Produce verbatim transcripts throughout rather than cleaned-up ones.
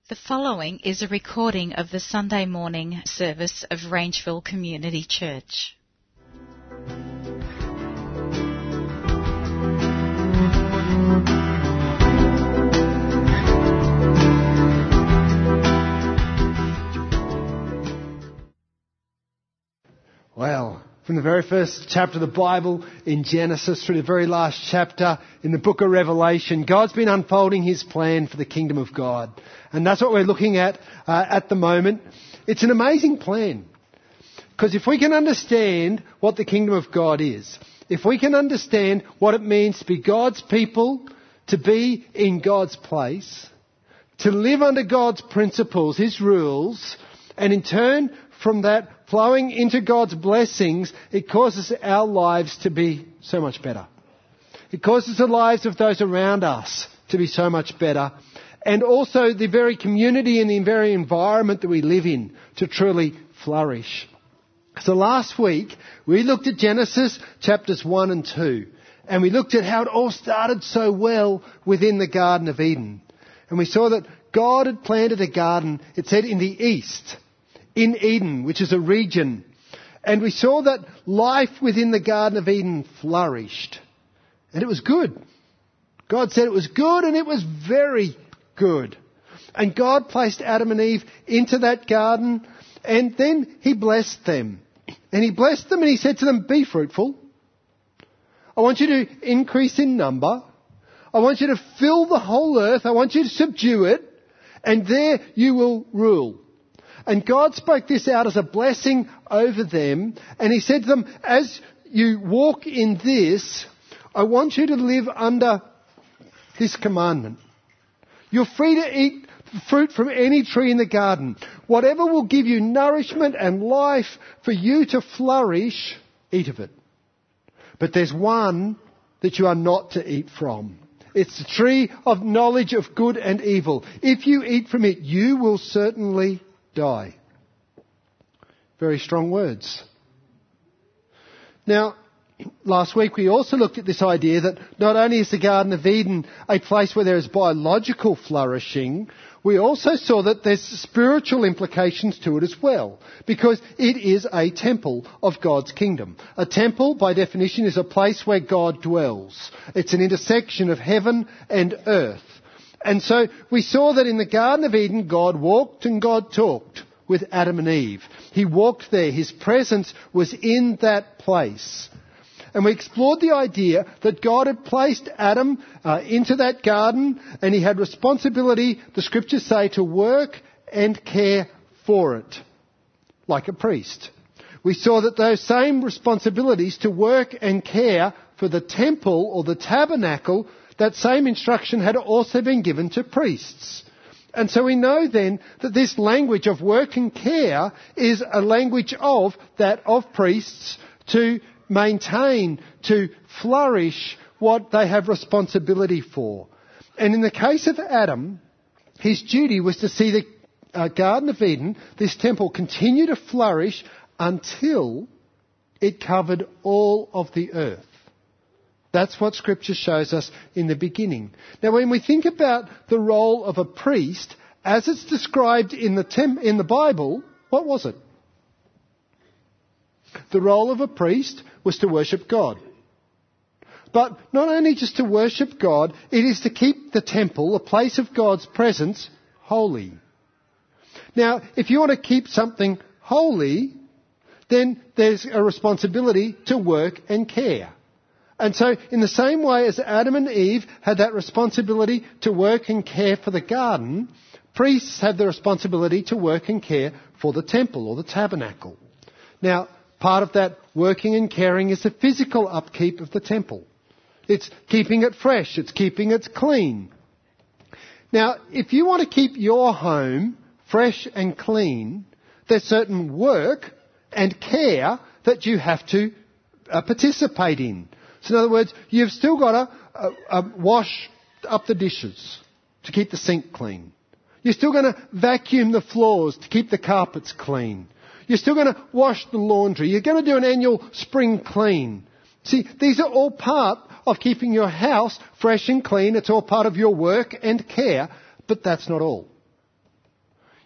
The following is a recording of the Sunday morning service of Rangeville Community Church. Well, from the very first chapter of the Bible in Genesis through the very last chapter in the book of Revelation, God's been unfolding His plan for the kingdom of God. And that's what we're looking at uh, at the moment. It's an amazing plan. Because if we can understand what the kingdom of God is, if we can understand what it means to be God's people, to be in God's place, to live under God's principles, His rules, and in turn from that flowing into God's blessings, it causes our lives to be so much better. It causes the lives of those around us to be so much better. And also the very community and the very environment that we live in to truly flourish. So last week, we looked at Genesis chapters one and two. And we looked at how it all started so well within the Garden of Eden. And we saw that God had planted a garden, it said in the east, in Eden, which is a region. And we saw that life within the Garden of Eden flourished. And it was good. God said it was good, and it was very good. And God placed Adam and Eve into that garden, and then He blessed them. And He blessed them and He said to them, be fruitful. I want you to increase in number. I want you to fill the whole earth. I want you to subdue it. And there you will rule. And God spoke this out as a blessing over them. And He said to them, as you walk in this, I want you to live under this commandment. You're free to eat fruit from any tree in the garden. Whatever will give you nourishment and life for you to flourish, eat of it. But there's one that you are not to eat from. It's the tree of knowledge of good and evil. If you eat from it, you will certainly die. Very strong words. Now, last week we also looked at this idea that not only is the Garden of Eden a place where there is biological flourishing, we also saw that there's spiritual implications to it as well, because it is a temple of God's kingdom. A temple, by definition, is a place where God dwells. It's an intersection of heaven and earth. And so we saw that in the Garden of Eden, God walked and God talked with Adam and Eve. He walked there. His presence was in that place. And we explored the idea that God had placed Adam uh, into that garden, and he had responsibility, the scriptures say, to work and care for it, like a priest. We saw that those same responsibilities to work and care for the temple or the tabernacle, that same instruction had also been given to priests. And so we know then that this language of work and care is a language of that of priests to maintain, to flourish what they have responsibility for. And in the case of Adam, his duty was to see the uh, Garden of Eden, this temple, continue to flourish until it covered all of the earth. That's what Scripture shows us in the beginning. Now, when we think about the role of a priest, as it's described in the tem- in the Bible, what was it? The role of a priest was to worship God. But not only just to worship God, it is to keep the temple, a place of God's presence, holy. Now, if you want to keep something holy, then there's a responsibility to work and care. And so, in the same way as Adam and Eve had that responsibility to work and care for the garden, priests have the responsibility to work and care for the temple or the tabernacle. Now, part of that working and caring is the physical upkeep of the temple. It's keeping it fresh. It's keeping it clean. Now, if you want to keep your home fresh and clean, there's certain work and care that you have to uh, participate in. So in other words, you've still got to uh, uh, wash up the dishes to keep the sink clean. You're still going to vacuum the floors to keep the carpets clean. You're still going to wash the laundry. You're going to do an annual spring clean. See, these are all part of keeping your house fresh and clean. It's all part of your work and care, but that's not all.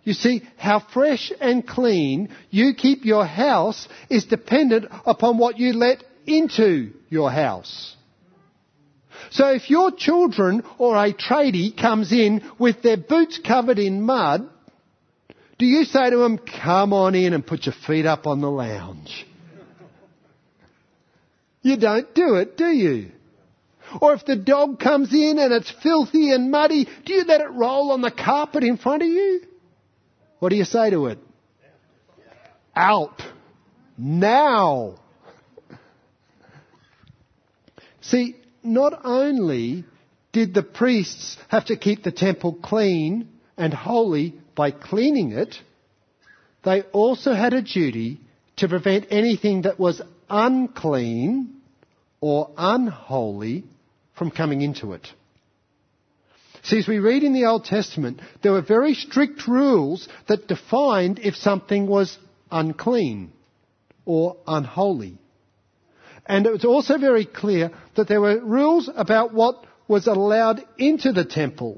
You see, how fresh and clean you keep your house is dependent upon what you let into your house. So if your children or a tradie comes in with their boots covered in mud, do you say to them, come on in and put your feet up on the lounge? You don't do it, do you? Or if the dog comes in and it's filthy and muddy, do you let it roll on the carpet in front of you? What do you say to it? Out. Now. See, not only did the priests have to keep the temple clean and holy by cleaning it, they also had a duty to prevent anything that was unclean or unholy from coming into it. See, as we read in the Old Testament, there were very strict rules that defined if something was unclean or unholy. And it was also very clear that there were rules about what was allowed into the temple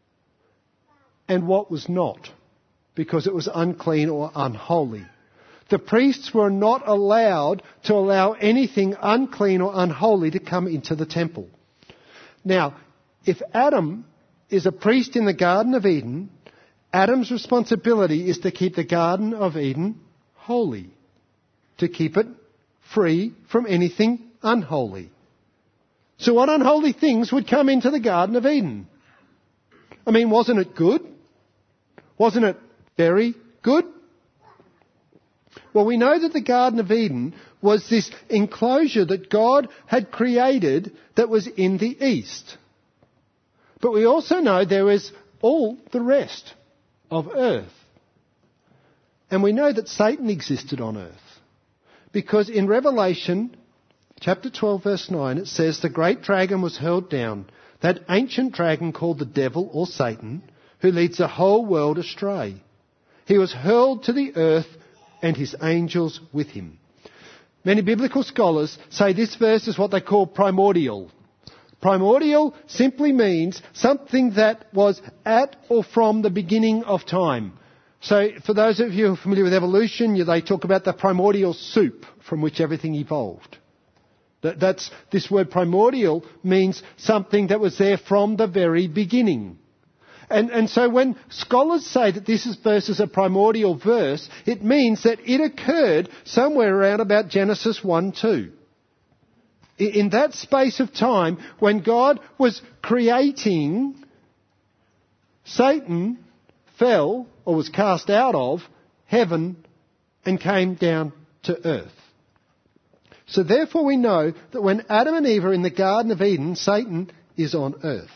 and what was not, because it was unclean or unholy. The priests were not allowed to allow anything unclean or unholy to come into the temple. Now, if Adam is a priest in the Garden of Eden, Adam's responsibility is to keep the Garden of Eden holy, to keep it free from anything unholy. So what unholy things would come into the Garden of Eden? I mean, wasn't it good? Wasn't it very good? Well, we know that the Garden of Eden was this enclosure that God had created that was in the east. But we also know there is all the rest of earth. And we know that Satan existed on earth. Because in Revelation chapter twelve verse nine it says, the great dragon was hurled down, that ancient dragon called the devil or Satan, who leads the whole world astray. He was hurled to the earth and his angels with him. Many biblical scholars say this verse is what they call primordial. Primordial simply means something that was at or from the beginning of time. So for those of you who are familiar with evolution, they talk about the primordial soup from which everything evolved. That, that's, this word primordial means something that was there from the very beginning. And, and so when scholars say that this is verse is a primordial verse, it means that it occurred somewhere around about Genesis one two. In that space of time, when God was creating, Satan fell or was cast out of heaven and came down to earth. So therefore we know that when Adam and Eve are in the Garden of Eden, Satan is on earth.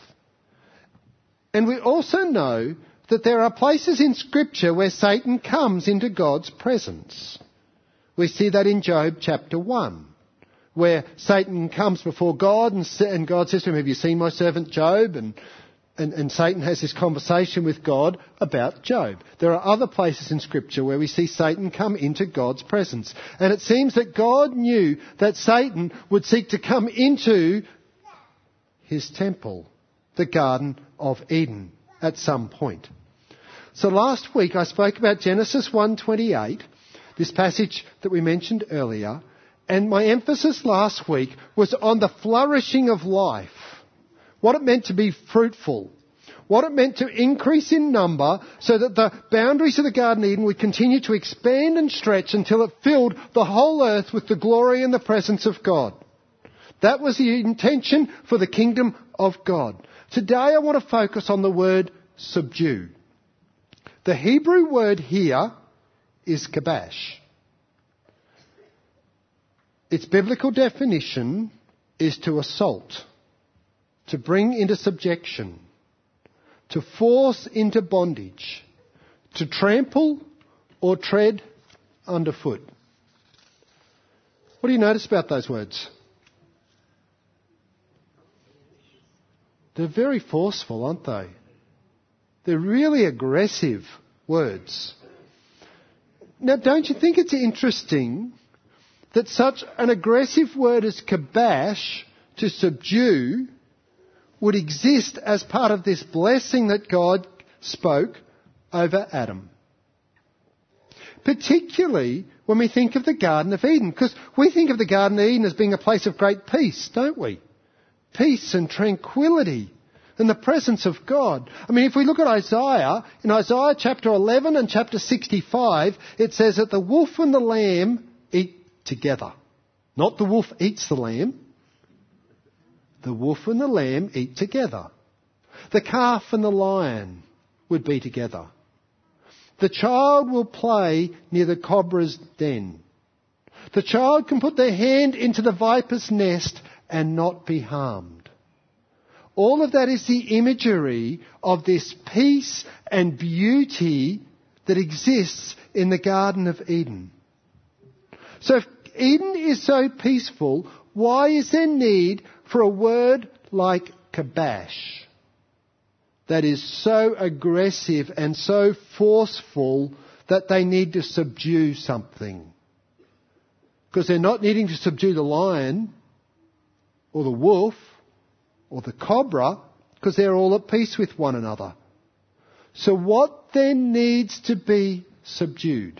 And we also know that there are places in Scripture where Satan comes into God's presence. We see that in Job chapter one, where Satan comes before God and, and God says to him, have you seen my servant Job? And, and, and Satan has this conversation with God about Job. There are other places in Scripture where we see Satan come into God's presence. And it seems that God knew that Satan would seek to come into his temple, the Garden of Eden, at some point. So last week I spoke about Genesis one twenty-eight, this passage that we mentioned earlier, and my emphasis last week was on the flourishing of life, what it meant to be fruitful, what it meant to increase in number so that the boundaries of the Garden of Eden would continue to expand and stretch until it filled the whole earth with the glory and the presence of God. That was the intention for the kingdom of God. Today I want to focus on the word subdue. The Hebrew word here is kabash. Its biblical definition is to assault, to bring into subjection, to force into bondage, to trample or tread underfoot. What do you notice about those words? They're very forceful, aren't they? They're really aggressive words. Now, don't you think it's interesting that such an aggressive word as kabash, to subdue, would exist as part of this blessing that God spoke over Adam. Particularly when we think of the Garden of Eden, because we think of the Garden of Eden as being a place of great peace, don't we? Peace and tranquility and the presence of God. I mean, if we look at Isaiah, in Isaiah chapter eleven and chapter sixty-five, it says that the wolf and the lamb eat together. Not the wolf eats the lamb. The wolf and the lamb eat together. The calf and the lion would be together. The child will play near the cobra's den. The child can put their hand into the viper's nest and not be harmed. All of that is the imagery of this peace and beauty that exists in the Garden of Eden. So if Eden is so peaceful, why is there need for a word like kabash that is so aggressive and so forceful that they need to subdue something? Because they're not needing to subdue the lion or the wolf or the cobra, because they're all at peace with one another. So what then needs to be subdued?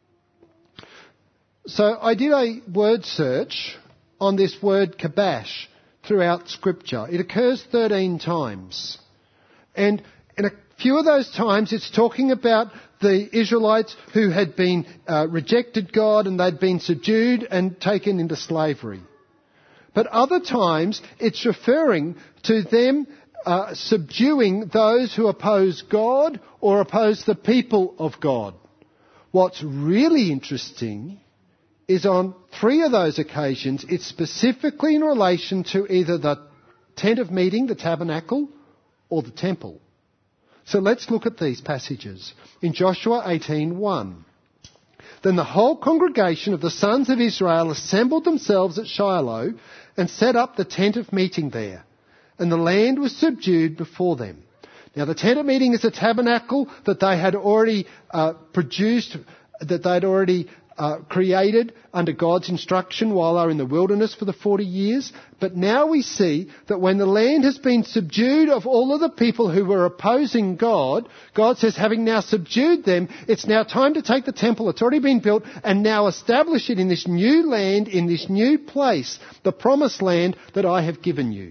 So I did a word search on this word kabash throughout Scripture. It occurs thirteen times. And in a few of those times it's talking about the Israelites who had been uh, rejected God and they'd been subdued and taken into slavery. But other times it's referring to them uh, subduing those who oppose God or oppose the people of God. What's really interesting is on three of those occasions, it's specifically in relation to either the tent of meeting, the tabernacle, or the temple. So let's look at these passages. In Joshua eighteen one, then the whole congregation of the sons of Israel assembled themselves at Shiloh and set up the tent of meeting there, and the land was subdued before them. Now the tent of meeting is a tabernacle that they had already uh, produced, that they'd already Uh, created under God's instruction while they were in the wilderness for the forty years. But now we see that when the land has been subdued of all of the people who were opposing God, God says, having now subdued them, it's now time to take the temple that's already been built and now establish it in this new land, in this new place, the promised land that I have given you.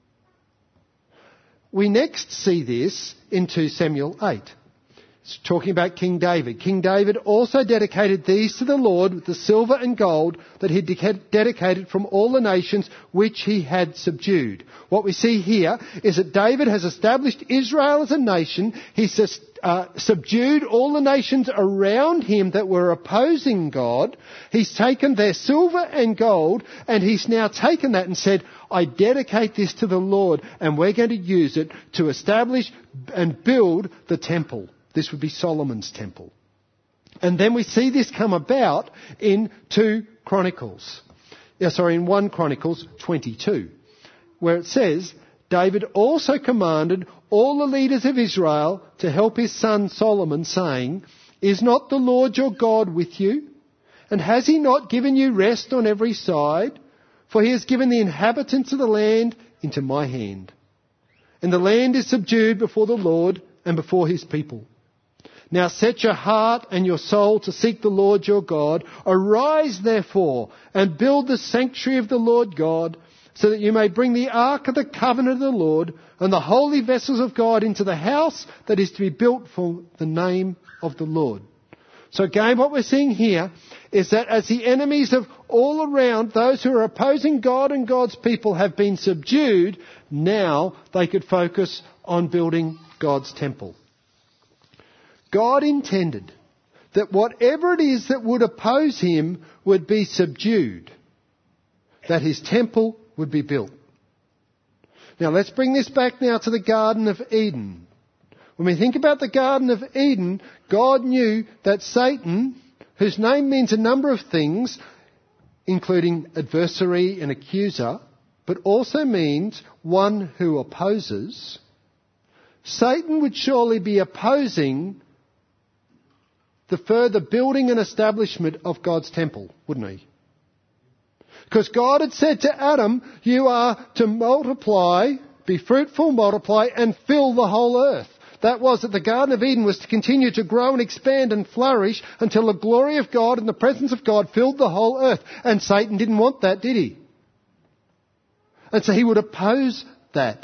We next see this in two Samuel eight. It's talking about King David. King David also dedicated these to the Lord with the silver and gold that he dedicated from all the nations which he had subdued. What we see here is that David has established Israel as a nation. He's uh, subdued all the nations around him that were opposing God. He's taken their silver and gold and he's now taken that and said, I dedicate this to the Lord and we're going to use it to establish and build the temple. This would be Solomon's temple. And then we see this come about in two Chronicles. Yeah, sorry, in First Chronicles twenty-two, where it says, David also commanded all the leaders of Israel to help his son Solomon, saying, is not the Lord your God with you? And has he not given you rest on every side? For he has given the inhabitants of the land into my hand. And the land is subdued before the Lord and before his people. Now set your heart and your soul to seek the Lord your God. Arise, therefore, and build the sanctuary of the Lord God, so that you may bring the ark of the covenant of the Lord and the holy vessels of God into the house that is to be built for the name of the Lord. So again, what we're seeing here is that as the enemies of all around, those who are opposing God and God's people have been subdued, now they could focus on building God's temple. God intended that whatever it is that would oppose him would be subdued, that his temple would be built. Now let's bring this back now to the Garden of Eden. When we think about the Garden of Eden, God knew that Satan, whose name means a number of things, including adversary and accuser, but also means one who opposes, Satan would surely be opposing the further building and establishment of God's temple, wouldn't he? Because God had said to Adam, you are to multiply, be fruitful, multiply, and fill the whole earth. that was that the Garden of Eden was to continue to grow and expand and flourish until the glory of God and the presence of God filled the whole earth. And Satan didn't want that, did he? And so he would oppose that.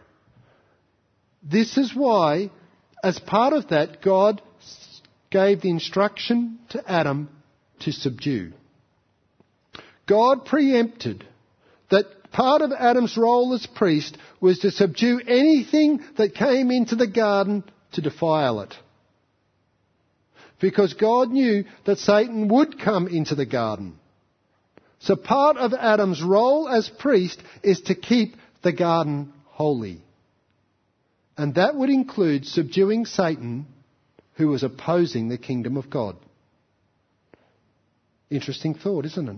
This is why, as part of that, God gave the instruction to Adam to subdue. God preempted that part of Adam's role as priest was to subdue anything that came into the garden to defile it. Because God knew that Satan would come into the garden. So part of Adam's role as priest is to keep the garden holy. And that would include subduing Satan, who was opposing the kingdom of God. Interesting thought, isn't it?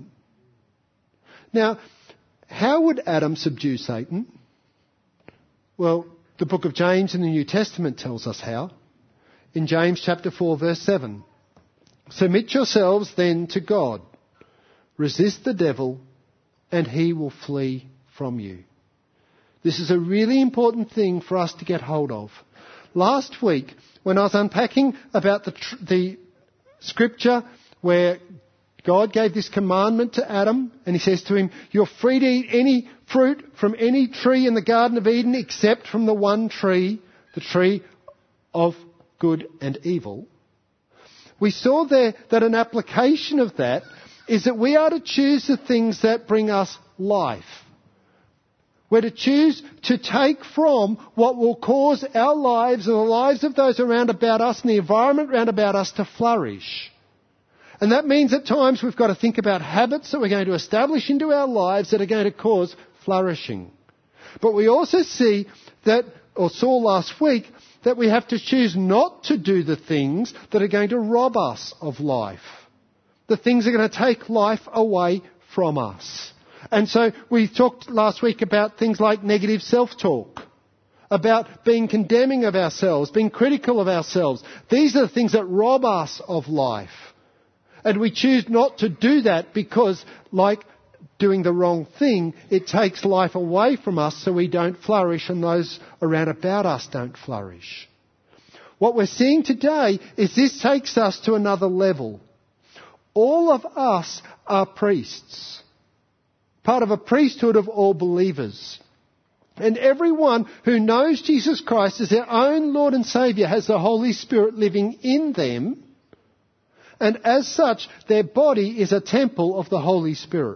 Now, how would Adam subdue Satan? Well, the book of James in the New Testament tells us how. In James chapter four, verse seven. Submit yourselves then to God. Resist the devil, and he will flee from you. This is a really important thing for us to get hold of. Last week, when I was unpacking about the, tr- the scripture where God gave this commandment to Adam, and he says to him, you're free to eat any fruit from any tree in the Garden of Eden except from the one tree, the tree of good and evil. We saw there that an application of that is that we are to choose the things that bring us life. We're to choose to take from what will cause our lives and the lives of those around about us and the environment around about us to flourish. And that means at times we've got to think about habits that we're going to establish into our lives that are going to cause flourishing. But we also see that, or saw last week, that we have to choose not to do the things that are going to rob us of life. The things that are going to take life away from us. And so we talked last week about things like negative self-talk, about being condemning of ourselves, being critical of ourselves. These are the things that rob us of life. And we choose not to do that because, like doing the wrong thing, it takes life away from us so we don't flourish and those around about us don't flourish. What we're seeing today is this takes us to another level. All of us are priests, part of a priesthood of all believers. And everyone who knows Jesus Christ as their own Lord and Saviour has the Holy Spirit living in them. And as such, their body is a temple of the Holy Spirit.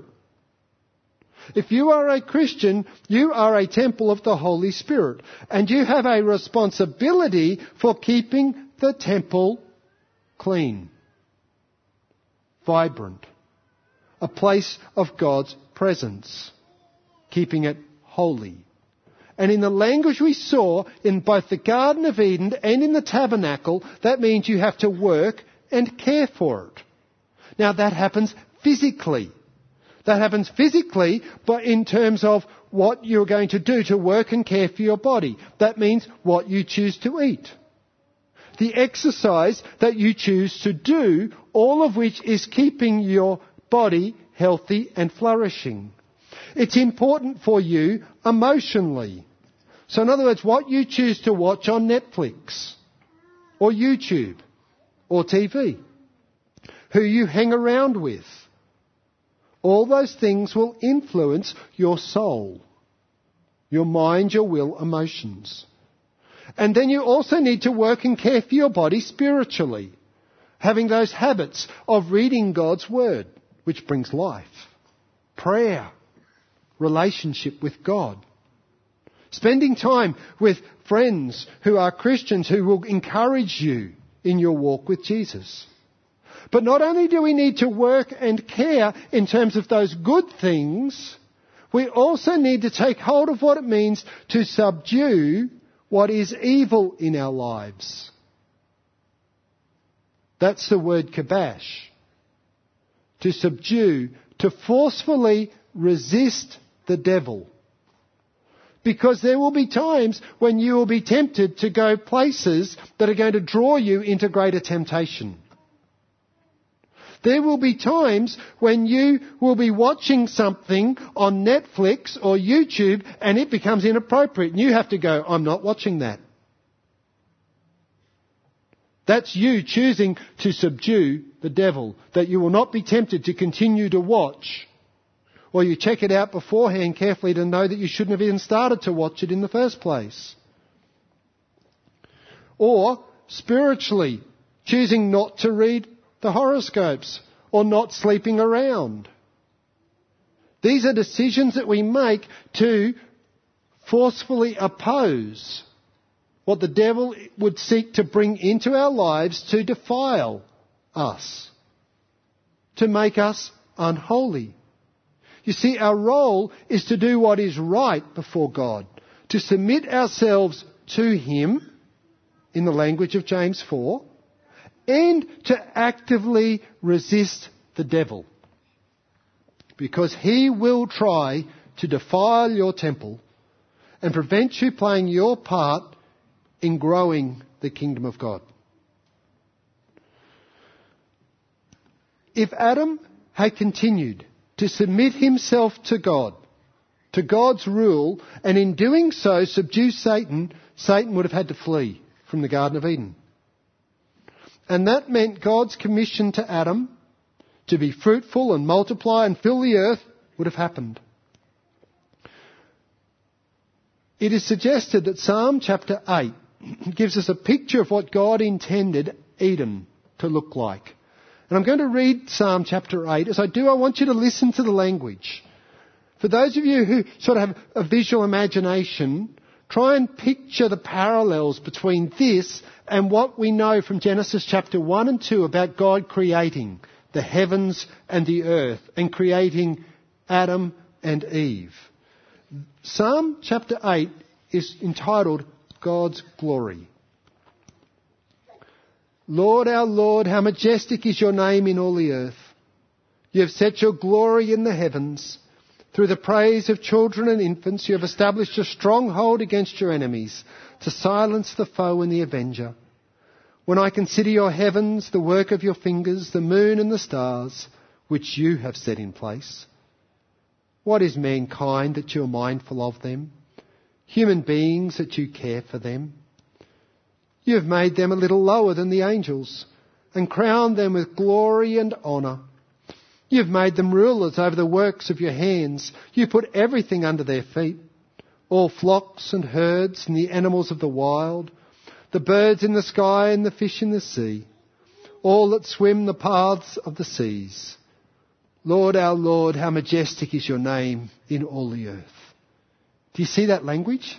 If you are a Christian, you are a temple of the Holy Spirit. And you have a responsibility for keeping the temple clean, vibrant, a place of God's presence, keeping it holy. And in the language we saw in both the Garden of Eden and in the tabernacle, that means you have to work and care for it. Now that happens physically. That happens physically, but in terms of what you're going to do to work and care for your body. That means what you choose to eat. The exercise that you choose to do, all of which is keeping your body healthy and flourishing. It's important for you emotionally. So in other words, what you choose to watch on Netflix or YouTube or T V, who you hang around with, all those things will influence your soul, your mind, your will, emotions. And then you also need to work and care for your body spiritually, having those habits of reading God's Word, which brings life, prayer, relationship with God, spending time with friends who are Christians who will encourage you in your walk with Jesus. But not only do we need to work and care in terms of those good things, we also need to take hold of what it means to subdue what is evil in our lives. That's the word kabash. To subdue, to forcefully resist the devil. Because there will be times when you will be tempted to go places that are going to draw you into greater temptation. There will be times when you will be watching something on Netflix or YouTube and it becomes inappropriate and you have to go, I'm not watching that. That's you choosing to subdue the devil, that you will not be tempted to continue to watch. Or you check it out beforehand carefully to know that you shouldn't have even started to watch it in the first place. Or spiritually, choosing not to read the horoscopes or not sleeping around. These are decisions that we make to forcefully oppose what the devil would seek to bring into our lives to defile us, to make us unholy. You see, our role is to do what is right before God, to submit ourselves to Him, in the language of James four, and to actively resist the devil. Because he will try to defile your temple and prevent you playing your part in growing the kingdom of God. If Adam had continued to submit himself to God, to God's rule, and in doing so subdue Satan, Satan would have had to flee from the Garden of Eden. And that meant God's commission to Adam to be fruitful and multiply and fill the earth would have happened. It is suggested that Psalm chapter eight gives us a picture of what God intended Eden to look like. And I'm going to read Psalm chapter eight. As I do, I want you to listen to the language. For those of you who sort of have a visual imagination, try and picture the parallels between this and what we know from Genesis chapter one and two about God creating the heavens and the earth and creating Adam and Eve. Psalm chapter eight is entitled God's Glory. Lord, our Lord, how majestic is your name in all the earth. You have set your glory in the heavens. Through the praise of children and infants, you have established a stronghold against your enemies to silence the foe and the avenger. When I consider your heavens, the work of your fingers, the moon and the stars, which you have set in place. What is mankind that you are mindful of them? Human beings that you care for them? You have made them a little lower than the angels and crowned them with glory and honour. You have made them rulers over the works of your hands. You put everything under their feet, all flocks and herds and the animals of the wild, the birds in the sky and the fish in the sea, all that swim the paths of the seas. Lord, our Lord, how majestic is your name in all the earth. Do you see that language?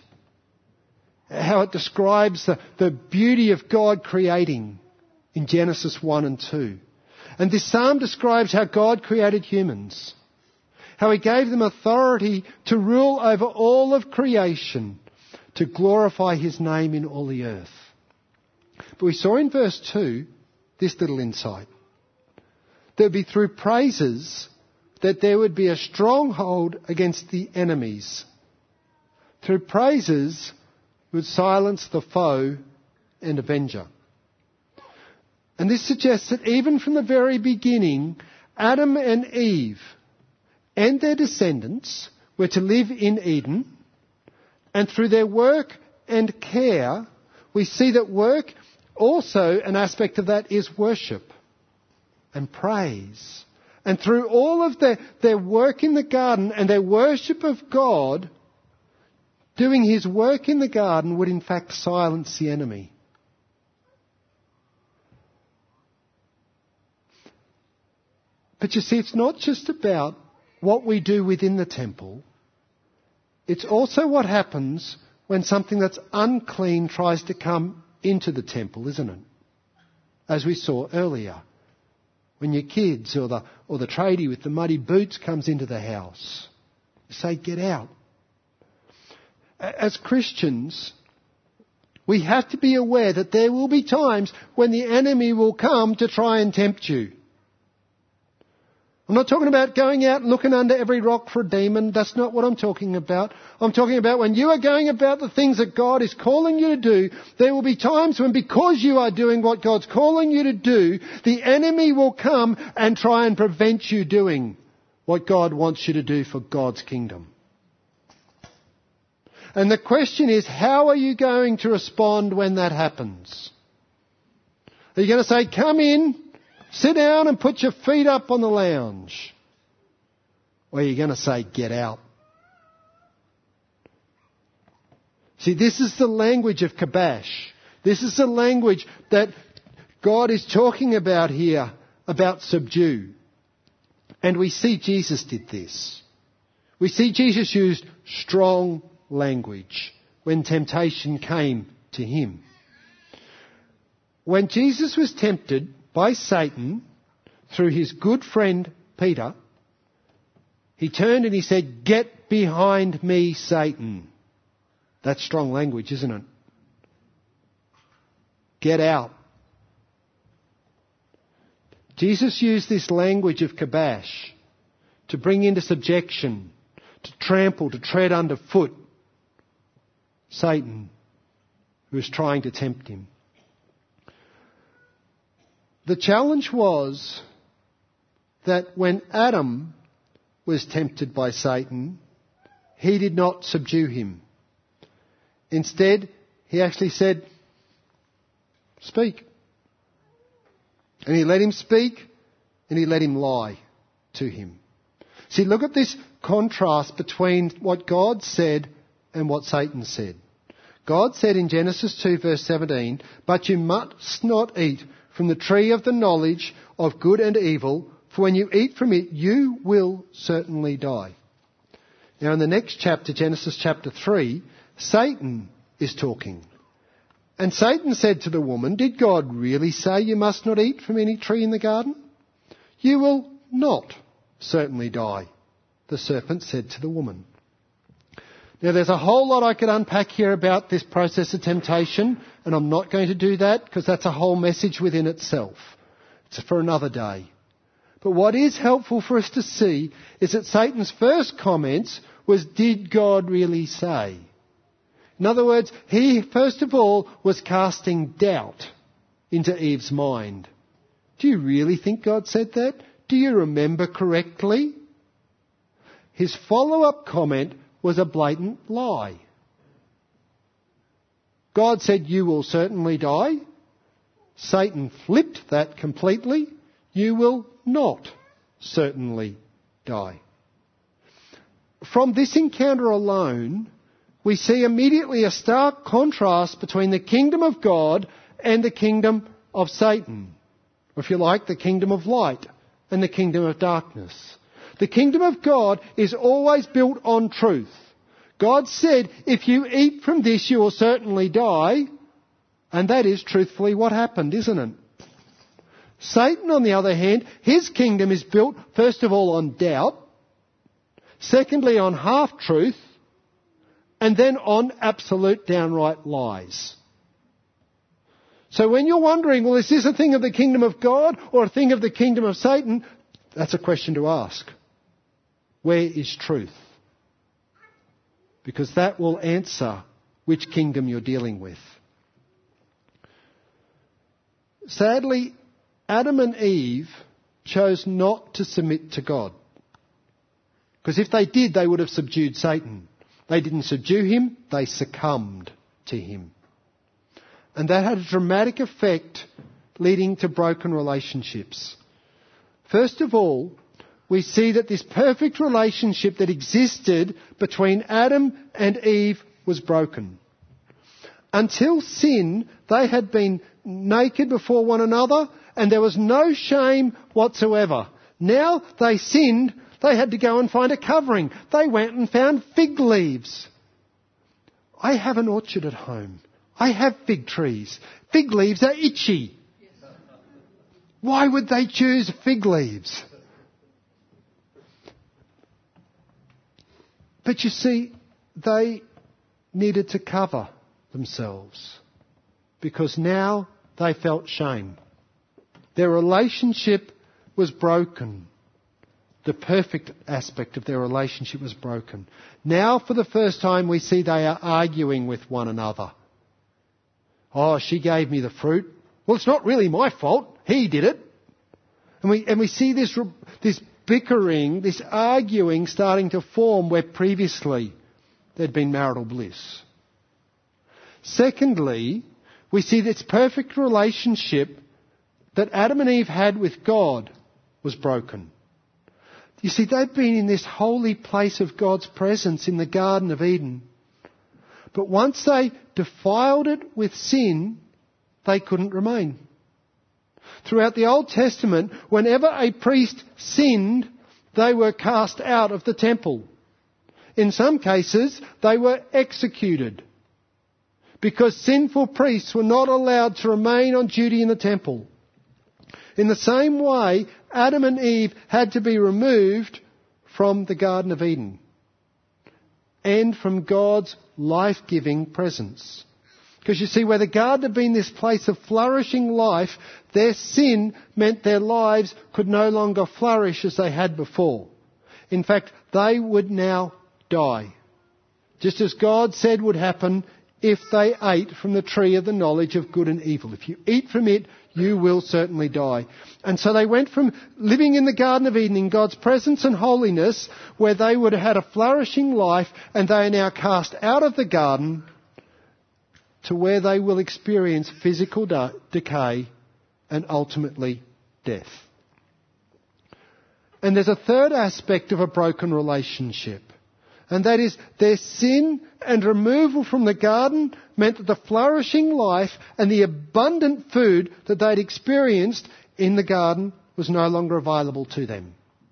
How it describes the, the beauty of God creating in Genesis one and two. And this psalm describes how God created humans, how he gave them authority to rule over all of creation, to glorify his name in all the earth. But we saw in verse two this little insight. There would be through praises that there would be a stronghold against the enemies. Through praises would silence the foe and avenger. And this suggests that even from the very beginning, Adam and Eve and their descendants were to live in Eden, and through their work and care, we see that work, also an aspect of that is worship and praise. And through all of their, their work in the garden and their worship of God, doing his work in the garden would in fact silence the enemy. But you see, it's not just about what we do within the temple. It's also what happens when something that's unclean tries to come into the temple, isn't it? As we saw earlier. When your kids or the, or the tradie with the muddy boots comes into the house, you say, get out. As Christians, we have to be aware that there will be times when the enemy will come to try and tempt you. I'm not talking about going out and looking under every rock for a demon. That's not what I'm talking about. I'm talking about when you are going about the things that God is calling you to do, there will be times when, because you are doing what God's calling you to do, the enemy will come and try and prevent you doing what God wants you to do for God's kingdom. And the question is, how are you going to respond when that happens? Are you going to say, come in, sit down and put your feet up on the lounge? Or are you going to say, get out? See, this is the language of Kabash. This is the language that God is talking about here, about subdue. And we see Jesus did this. We see Jesus used strong language when temptation came to him. When Jesus was tempted by Satan through his good friend Peter, he turned and he said, "Get behind me, Satan." That's strong language, isn't it? Get out. Jesus used this language of Kabash to bring into subjection, to trample, to tread underfoot Satan, who was trying to tempt him. The challenge was that when Adam was tempted by Satan, he did not subdue him. Instead, he actually said, "Speak." And he let him speak, and he let him lie to him. See, look at this contrast between what God said and what Satan said. God said in Genesis two verse seventeen, "But you must not eat from the tree of the knowledge of good and evil, for when you eat from it, you will certainly die." Now in the next chapter, Genesis chapter three, Satan is talking. And Satan said to the woman, "Did God really say you must not eat from any tree in the garden? You will not certainly die," the serpent said to the woman. Now there's a whole lot I could unpack here about this process of temptation, and I'm not going to do that because that's a whole message within itself. It's for another day. But what is helpful for us to see is that Satan's first comments was, "Did God really say?" In other words, he first of all was casting doubt into Eve's mind. Do you really think God said that? Do you remember correctly? His follow-up comment was a blatant lie. God said, "You will certainly die." Satan flipped that completely. "You will not certainly die." From this encounter alone, we see immediately a stark contrast between the kingdom of God and the kingdom of Satan. Or if you like, the kingdom of light and the kingdom of darkness. The kingdom of God is always built on truth. God said, "If you eat from this, you will certainly die." And that is truthfully what happened, isn't it? Satan, on the other hand, his kingdom is built, first of all, on doubt. Secondly, on half-truth. And then on absolute downright lies. So when you're wondering, well, is this a thing of the kingdom of God or a thing of the kingdom of Satan? That's a question to ask. Where is truth? Because that will answer which kingdom you're dealing with. Sadly, Adam and Eve chose not to submit to God. Because if they did, they would have subdued Satan. They didn't subdue him, they succumbed to him. And that had a dramatic effect leading to broken relationships. First of all, we see that this perfect relationship that existed between Adam and Eve was broken. Until sin, they had been naked before one another and there was no shame whatsoever. Now they sinned. They had to go and find a covering. They went and found fig leaves. I have an orchard at home. I have fig trees. Fig leaves are itchy. Why would they choose fig leaves? But you see, they needed to cover themselves because now they felt shame. Their relationship was broken. The perfect aspect of their relationship was broken. Now, for the first time, we see they are arguing with one another. "Oh, she gave me the fruit. Well, it's not really my fault. He did it." And we, and we see this, this bickering, this arguing starting to form where previously there'd been marital bliss. Secondly, we see this perfect relationship that Adam and Eve had with God was broken. You see, they'd been in this holy place of God's presence in the Garden of Eden. But once they defiled it with sin, they couldn't remain. Throughout the Old Testament, whenever a priest sinned, they were cast out of the temple. In some cases, they were executed because sinful priests were not allowed to remain on duty in the temple. In the same way, Adam and Eve had to be removed from the Garden of Eden and from God's life-giving presence. Because you see, where the garden had been this place of flourishing life, their sin meant their lives could no longer flourish as they had before. In fact, they would now die. Just as God said would happen if they ate from the tree of the knowledge of good and evil. If you eat from it, you will certainly die. And so they went from living in the Garden of Eden in God's presence and holiness, where they would have had a flourishing life, and they are now cast out of the garden to where they will experience physical de- decay and ultimately death. And there's a third aspect of a broken relationship. And that is their sin and removal from the garden meant that the flourishing life and the abundant food that they'd experienced in the garden was no longer available to them.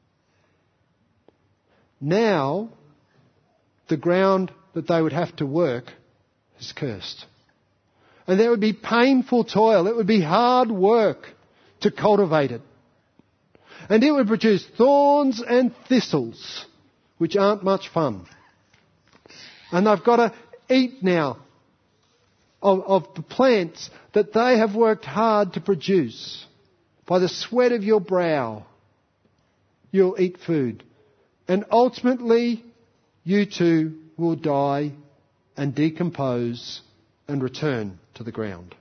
Now, the ground that they would have to work is cursed. And there would be painful toil. It would be hard work to cultivate it. And it would produce thorns and thistles, which aren't much fun. And they've got to eat now of, of the plants that they have worked hard to produce. By the sweat of your brow, you'll eat food. And ultimately, you too will die and decompose and return to the ground.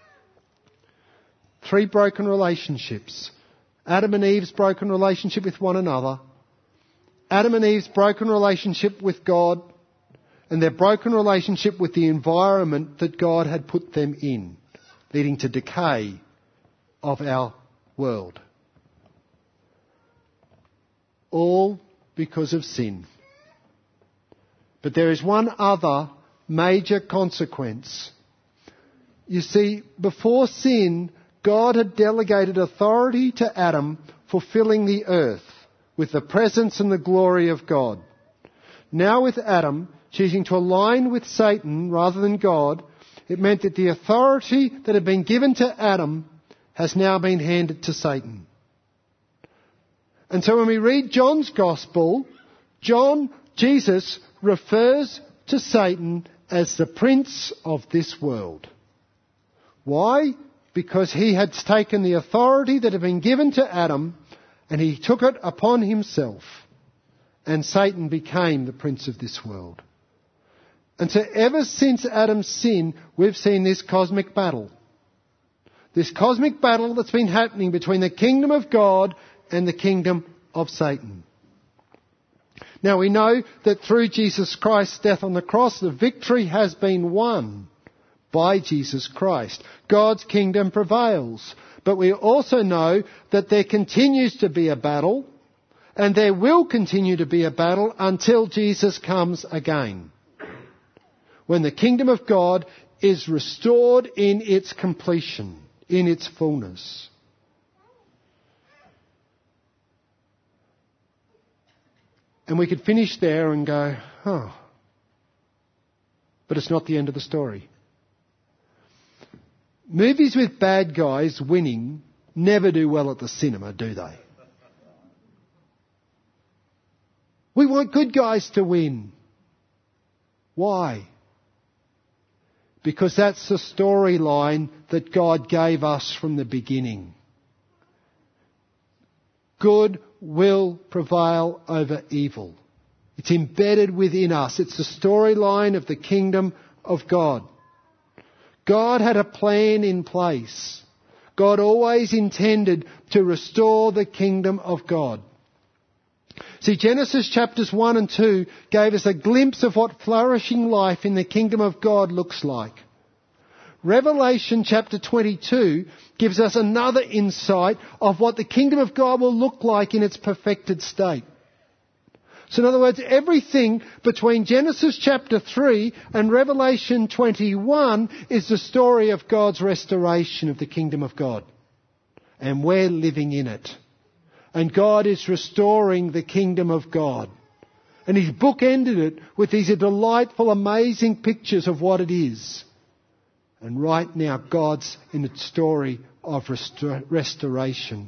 Three broken relationships. Adam and Eve's broken relationship with one another, Adam and Eve's broken relationship with God, and their broken relationship with the environment that God had put them in, leading to decay of our world. All because of sin. But there is one other major consequence. You see, before sin, God had delegated authority to Adam for filling the earth with the presence and the glory of God. Now with Adam choosing to align with Satan rather than God, it meant that the authority that had been given to Adam has now been handed to Satan. And so when we read John's Gospel, John, Jesus, refers to Satan as the prince of this world. Why? Because he had taken the authority that had been given to Adam and he took it upon himself. And Satan became the prince of this world. And so ever since Adam's sin, we've seen this cosmic battle. This cosmic battle that's been happening between the kingdom of God and the kingdom of Satan. Now we know that through Jesus Christ's death on the cross, the victory has been won by Jesus Christ. God's kingdom prevails. But we also know that there continues to be a battle, and there will continue to be a battle until Jesus comes again, when the kingdom of God is restored in its completion, in its fullness. And we could finish there and go, oh, but it's not the end of the story. Movies with bad guys winning never do well at the cinema, do they? We want good guys to win. Why? Because that's the storyline that God gave us from the beginning. Good will prevail over evil. It's embedded within us. It's the storyline of the kingdom of God. God had a plan in place. God always intended to restore the kingdom of God. See, Genesis chapters one and two gave us a glimpse of what flourishing life in the kingdom of God looks like. Revelation chapter twenty-two gives us another insight of what the kingdom of God will look like in its perfected state. So in other words, everything between Genesis chapter three and Revelation twenty-one is the story of God's restoration of the kingdom of God. And we're living in it. And God is restoring the kingdom of God. And He's bookended it with these delightful, amazing pictures of what it is. And right now, God's in its story of restor- restoration.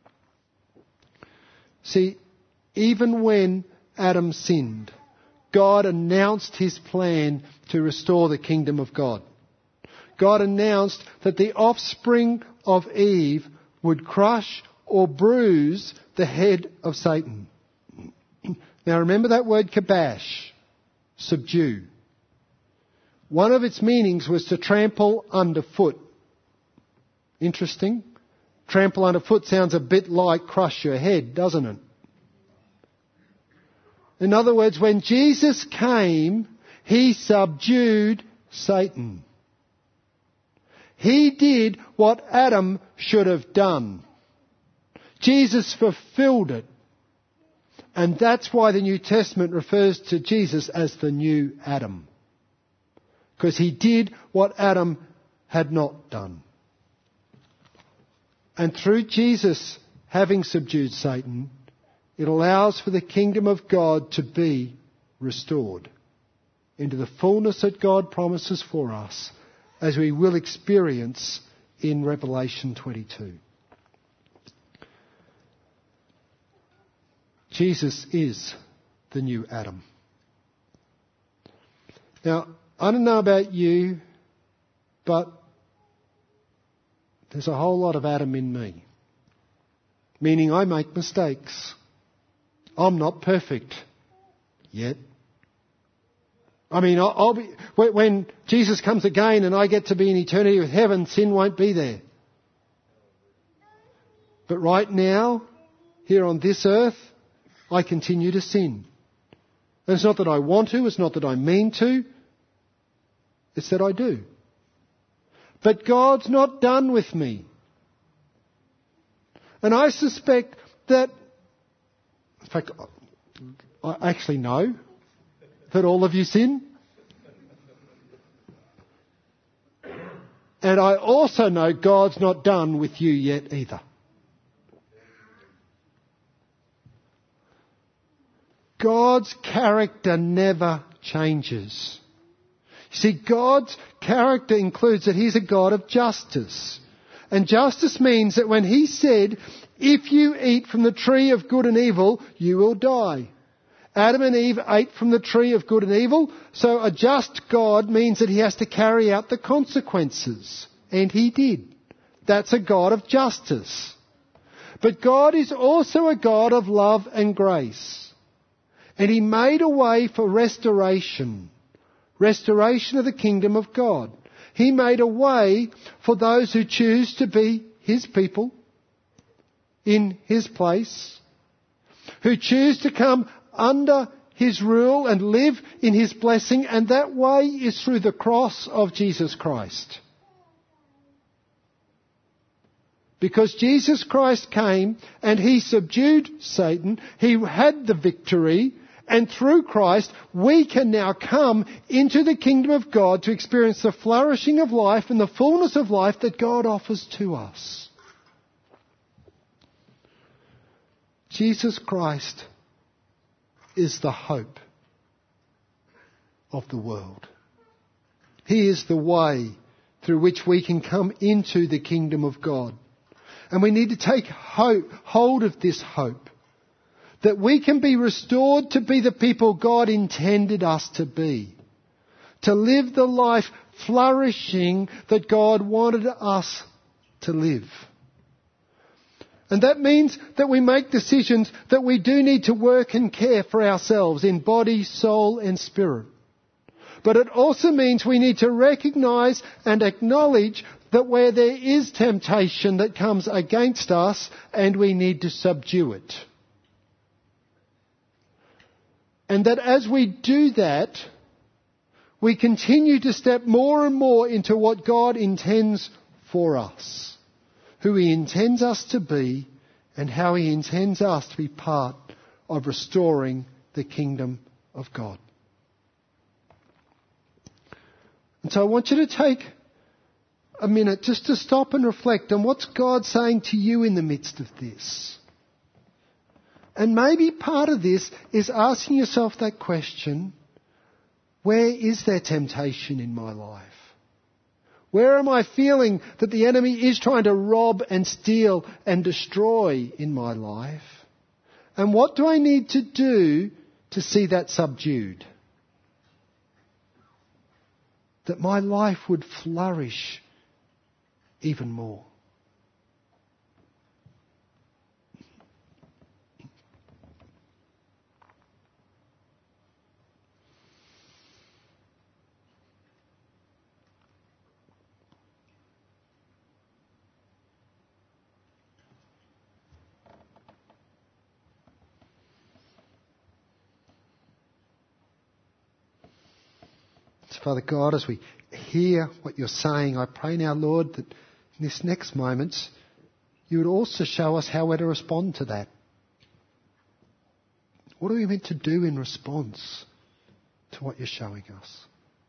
See, even when Adam sinned, God announced His plan to restore the kingdom of God. God announced that the offspring of Eve would crush or bruise the head of Satan. Now remember that word kabash, subdue. One of its meanings was to trample underfoot. Interesting. Trample underfoot sounds a bit like crush your head, doesn't it? In other words, when Jesus came, He subdued Satan. He did what Adam should have done. Jesus fulfilled it. And that's why the New Testament refers to Jesus as the new Adam. Because He did what Adam had not done. And through Jesus having subdued Satan, it allows for the kingdom of God to be restored into the fullness that God promises for us, as we will experience in Revelation twenty-two. Jesus is the new Adam. Now, I don't know about you, but there's a whole lot of Adam in me. Meaning I make mistakes. I'm not perfect yet. I mean, I'll, I'll be, when Jesus comes again and I get to be in eternity with heaven, sin won't be there. But right now, here on this earth, I continue to sin. And it's not that I want to, it's not that I mean to, it's that I do. But God's not done with me. And I suspect that, in fact, I actually know that all of you sin. And I also know God's not done with you yet either. God's character never changes. You see, God's character includes that He's a God of justice. And justice means that when He said, if you eat from the tree of good and evil, you will die. Adam and Eve ate from the tree of good and evil, so a just God means that He has to carry out the consequences. And He did. That's a God of justice. But God is also a God of love and grace. And He made a way for restoration. Restoration of the kingdom of God. He made a way for those who choose to be His people in His place, who choose to come under His rule and live in His blessing, and that way is through the cross of Jesus Christ. Because Jesus Christ came and He subdued Satan, He had the victory, and through Christ we can now come into the kingdom of God to experience the flourishing of life and the fullness of life that God offers to us. Jesus Christ is the hope of the world. He is the way through which we can come into the kingdom of God. And we need to take hope, hold of this hope, that we can be restored to be the people God intended us to be, to live the life flourishing that God wanted us to live. And that means that we make decisions that we do need to work and care for ourselves in body, soul and spirit. But it also means we need to recognise and acknowledge that where there is temptation that comes against us, and we need to subdue it. And that as we do that, we continue to step more and more into what God intends for us, who He intends us to be, and how He intends us to be part of restoring the kingdom of God. And so I want you to take a minute just to stop and reflect on what's God saying to you in the midst of this. And maybe part of this is asking yourself that question, where is there temptation in my life? Where am I feeling that the enemy is trying to rob and steal and destroy in my life? And what do I need to do to see that subdued? That my life would flourish even more. Father God, as we hear what you're saying, I pray now, Lord, that in this next moment, you would also show us how we're to respond to that. What are we meant to do in response to what you're showing us?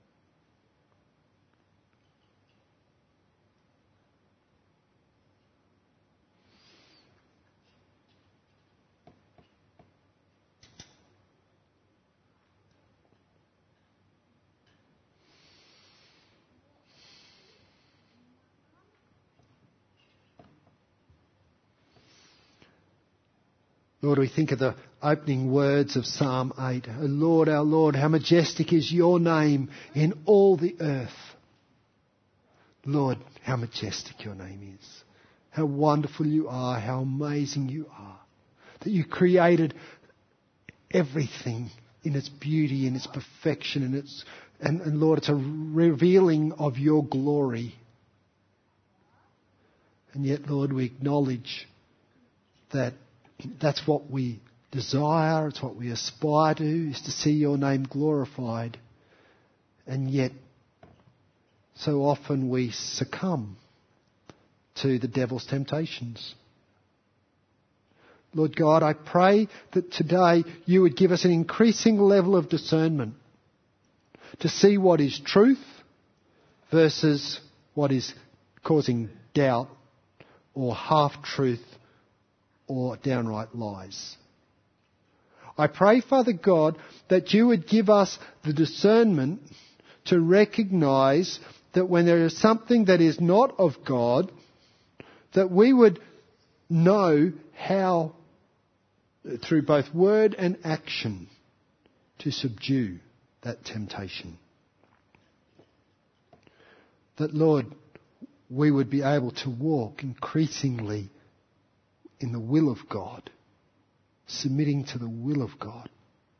Lord, we think of the opening words of Psalm eight. O Lord, our Lord, how majestic is your name in all the earth. Lord, how majestic your name is. How wonderful you are, how amazing you are. That you created everything in its beauty, in its perfection, in its, and, and Lord, it's a revealing of your glory. And yet, Lord, we acknowledge that that's what we desire, it's what we aspire to, is to see your name glorified. And yet, so often we succumb to the devil's temptations. Lord God, I pray that today you would give us an increasing level of discernment to see what is truth versus what is causing doubt or half-truth or downright lies. I pray, Father God, that you would give us the discernment to recognise that when there is something that is not of God, that we would know how, through both word and action, to subdue that temptation. That, Lord, we would be able to walk increasingly in the will of God, submitting to the will of God.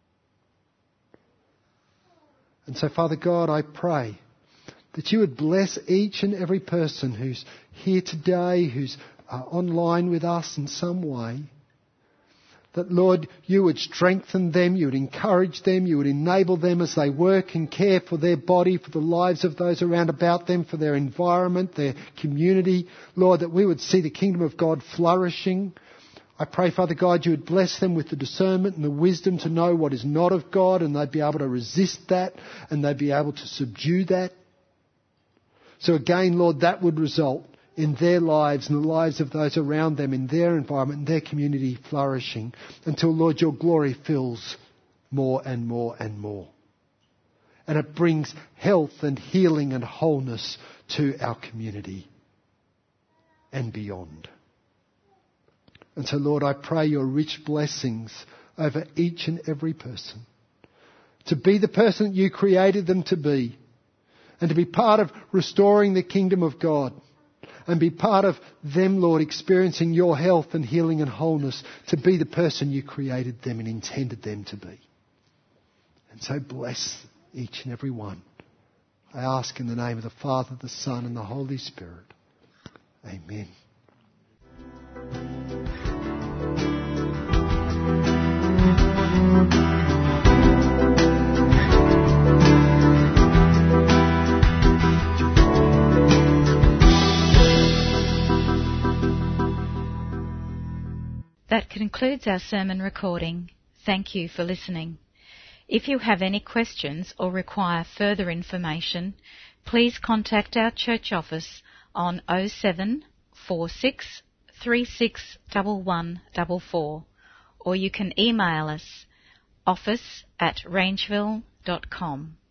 And so, Father God, I pray that you would bless each and every person who's here today, who's uh, online with us in some way. That, Lord, you would strengthen them, you would encourage them, you would enable them as they work and care for their body, for the lives of those around about them, for their environment, their community. Lord, that we would see the kingdom of God flourishing. I pray, Father God, you would bless them with the discernment and the wisdom to know what is not of God, and they'd be able to resist that, and they'd be able to subdue that. So again, Lord, that would result in their lives and the lives of those around them, in their environment, in their community flourishing, until, Lord, your glory fills more and more and more. And it brings health and healing and wholeness to our community and beyond. And so, Lord, I pray your rich blessings over each and every person, to be the person that you created them to be, and to be part of restoring the kingdom of God. And be part of them, Lord, experiencing your health and healing and wholeness, to be the person you created them and intended them to be. And so bless each and every one. I ask in the name of the Father, the Son and the Holy Spirit. Amen. That concludes our sermon recording. Thank you for listening. If you have any questions or require further information, please contact our church office on oh seven four six three six one one four four, or you can email us office at rangeville dot com.